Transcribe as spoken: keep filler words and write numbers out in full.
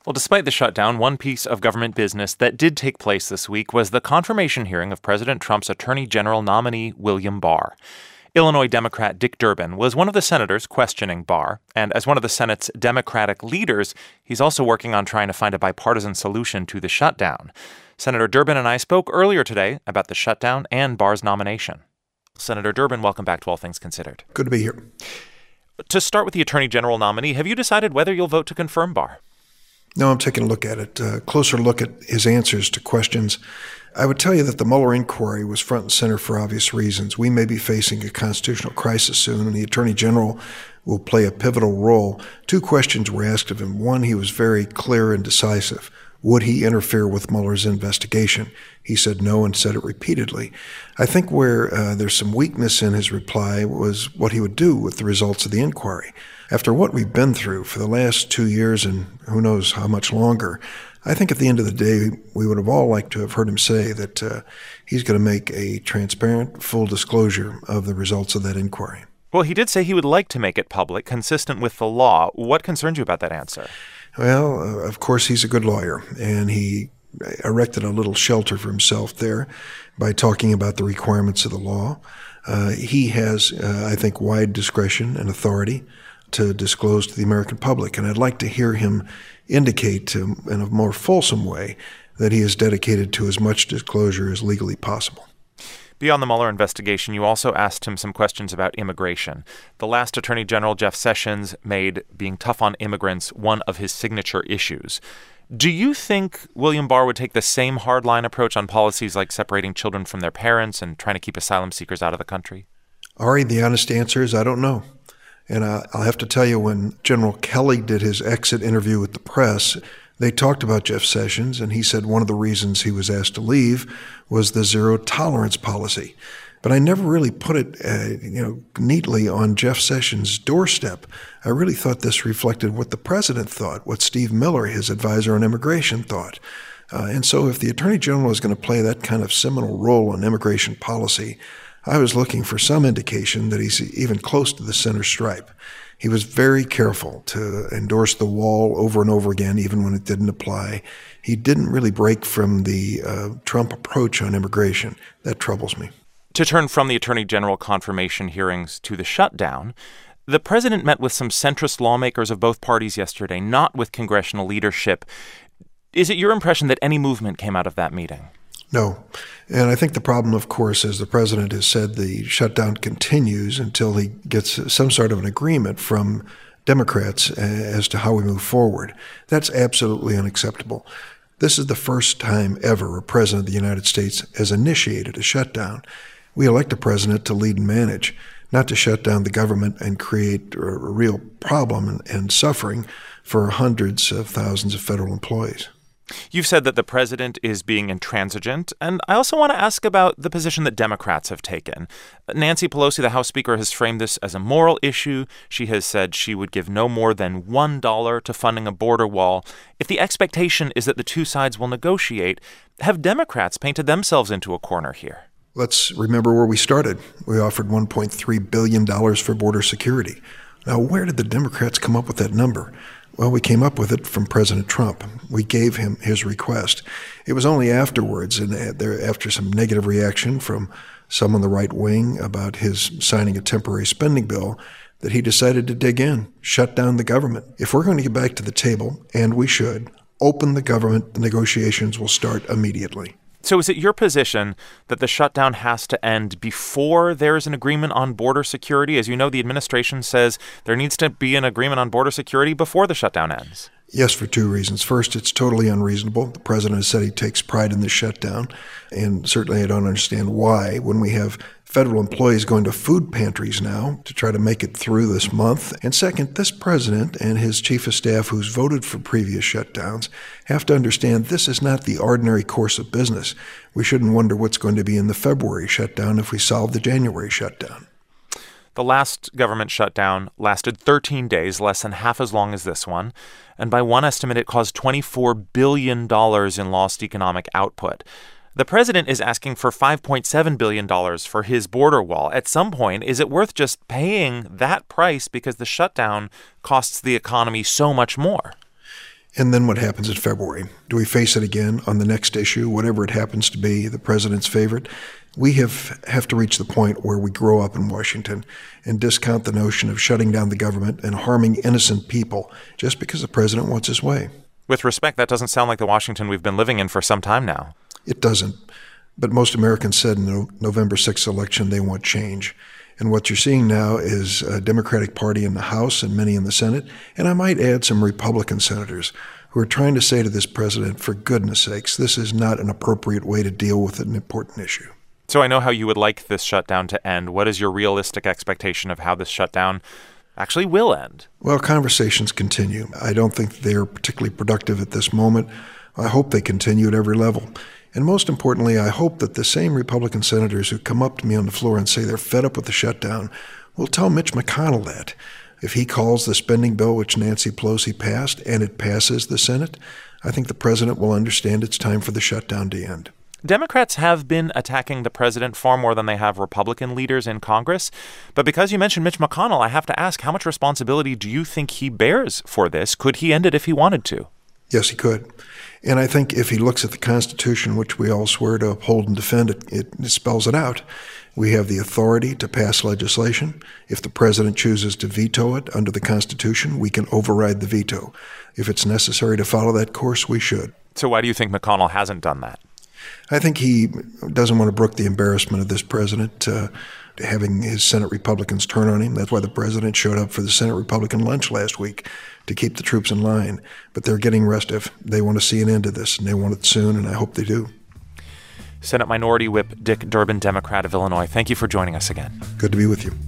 Well, despite the shutdown, one piece of government business that did take place this week was the confirmation hearing of President Trump's Attorney General nominee, William Barr. Illinois Democrat Dick Durbin was one of the senators questioning Barr, and as one of the Senate's Democratic leaders, he's also working on trying to find a bipartisan solution to the shutdown. Senator Durbin and I spoke earlier today about the shutdown and Barr's nomination. Senator Durbin, welcome back to All Things Considered. Good to be here. To start with the Attorney General nominee, have you decided whether you'll vote to confirm Barr? No, I'm taking a look at it, a closer look at his answers to questions. I would tell you that the Mueller inquiry was front and center for obvious reasons. We may be facing a constitutional crisis soon, and the Attorney General will play a pivotal role. Two questions were asked of him. One, he was very clear and decisive. Would he interfere with Mueller's investigation? He said no and said it repeatedly. I think where uh, there's some weakness in his reply was what he would do with the results of the inquiry. After what we've been through for the last two years and who knows how much longer, I think at the end of the day, we would have all liked to have heard him say that uh, he's going to make a transparent, full disclosure of the results of that inquiry. Well, he did say he would like to make it public, consistent with the law. What concerns you about that answer? Well, uh, of course, he's a good lawyer, and he erected a little shelter for himself there by talking about the requirements of the law. Uh, he has, uh, I think, wide discretion and authority to disclose to the American public, and I'd like to hear him indicate to, in a more fulsome way that he is dedicated to as much disclosure as legally possible. Beyond the Mueller investigation, you also asked him some questions about immigration. The last Attorney General, Jeff Sessions, made being tough on immigrants one of his signature issues. Do you think William Barr would take the same hardline approach on policies like separating children from their parents and trying to keep asylum seekers out of the country? Ari, the honest answer is I don't know. And I'll have to tell you, when General Kelly did his exit interview with the press, they talked about Jeff Sessions, and he said one of the reasons he was asked to leave was the zero tolerance policy. But I never really put it, uh, you know, neatly on Jeff Sessions' doorstep. I really thought this reflected what the president thought, what Steve Miller, his advisor on immigration, thought. Uh, and so if the Attorney General is going to play that kind of seminal role on immigration policy, I was looking for some indication that he's even close to the center stripe. He was very careful to endorse the wall over and over again, even when it didn't apply. He didn't really break from the uh, Trump approach on immigration. That troubles me. To turn from the Attorney General confirmation hearings to the shutdown, the president met with some centrist lawmakers of both parties yesterday, not with congressional leadership. Is it your impression that any movement came out of that meeting? No. And I think the problem, of course, as the president has said, the shutdown continues until he gets some sort of an agreement from Democrats as to how we move forward. That's absolutely unacceptable. This is the first time ever a president of the United States has initiated a shutdown. We elect a president to lead and manage, not to shut down the government and create a real problem and suffering for hundreds of thousands of federal employees. You've said that the president is being intransigent, and I also want to ask about the position that Democrats have taken. Nancy Pelosi, the House Speaker, has framed this as a moral issue. She has said she would give no more than one dollar to funding a border wall. If the expectation is that the two sides will negotiate, have Democrats painted themselves into a corner here? Let's remember where we started. We offered one point three billion dollars for border security. Now, where did the Democrats come up with that number? Well, we came up with it from President Trump. We gave him his request. It was only afterwards, and after some negative reaction from some on the right wing about his signing a temporary spending bill, that he decided to dig in, shut down the government. If we're going to get back to the table, and we should, open the government, the negotiations will start immediately. So is it your position that the shutdown has to end before there is an agreement on border security? As you know, the administration says there needs to be an agreement on border security before the shutdown ends. Yes, for two reasons. First, it's totally unreasonable. The president has said he takes pride in this shutdown, and certainly I don't understand why, when we have federal employees going to food pantries now to try to make it through this month. And second, this president and his chief of staff, who's voted for previous shutdowns, have to understand this is not the ordinary course of business. We shouldn't wonder what's going to be in the February shutdown if we solve the January shutdown. The last government shutdown lasted thirteen days, less than half as long as this one. And by one estimate, it caused twenty-four billion dollars in lost economic output. The president is asking for five point seven billion dollars for his border wall. At some point, is it worth just paying that price because the shutdown costs the economy so much more? And then what happens in February? Do we face it again on the next issue, whatever it happens to be, the president's favorite? We have, have to reach the point where we grow up in Washington and discount the notion of shutting down the government and harming innocent people just because the president wants his way. With respect, that doesn't sound like the Washington we've been living in for some time now. It doesn't. But most Americans said in the November sixth election they want change. And what you're seeing now is a Democratic Party in the House and many in the Senate, and I might add some Republican senators who are trying to say to this president, for goodness sakes, this is not an appropriate way to deal with an important issue. So I know how you would like this shutdown to end. What is your realistic expectation of how this shutdown actually will end? Well, conversations continue. I don't think they're particularly productive at this moment. I hope they continue at every level. And most importantly, I hope that the same Republican senators who come up to me on the floor and say they're fed up with the shutdown will tell Mitch McConnell that. If he calls the spending bill which Nancy Pelosi passed and it passes the Senate, I think the president will understand it's time for the shutdown to end. Democrats have been attacking the president far more than they have Republican leaders in Congress. But because you mentioned Mitch McConnell, I have to ask, how much responsibility do you think he bears for this? Could he end it if he wanted to? Yes, he could. And I think if he looks at the Constitution, which we all swear to uphold and defend, it, it spells it out. We have the authority to pass legislation. If the president chooses to veto it under the Constitution, we can override the veto. If it's necessary to follow that course, we should. So why do you think McConnell hasn't done that? I think he doesn't want to brook the embarrassment of this president uh, having his Senate Republicans turn on him. That's why the president showed up for the Senate Republican lunch last week, to keep the troops in line. But they're getting restive. They want to see an end to this, and they want it soon, and I hope they do. Senate Minority Whip Dick Durbin, Democrat of Illinois, thank you for joining us again. Good to be with you.